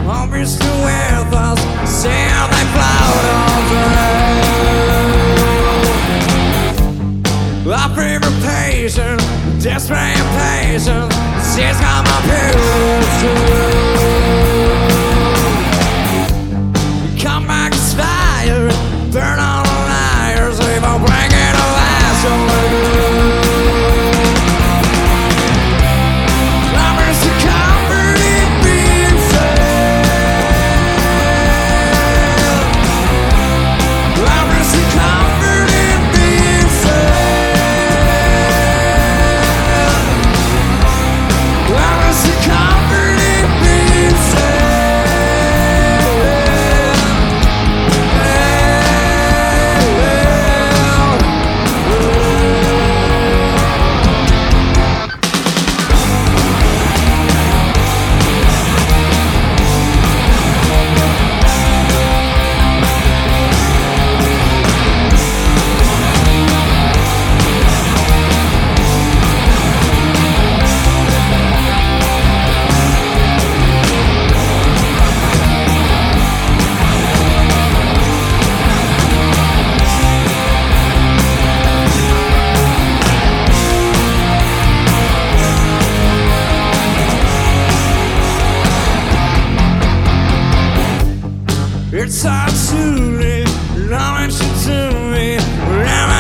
always still with us, seeing they float on through. I fever patient, desperate impatient, she's got my pills too. Come back as fire, burn all the liars, leave a blanket of ash on the it's hard to live, knowing you to me, wherever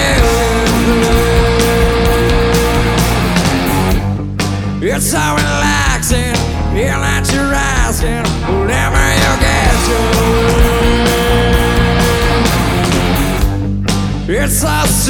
you. It's so relaxing, feel that you're asking, whatever you get to. It's so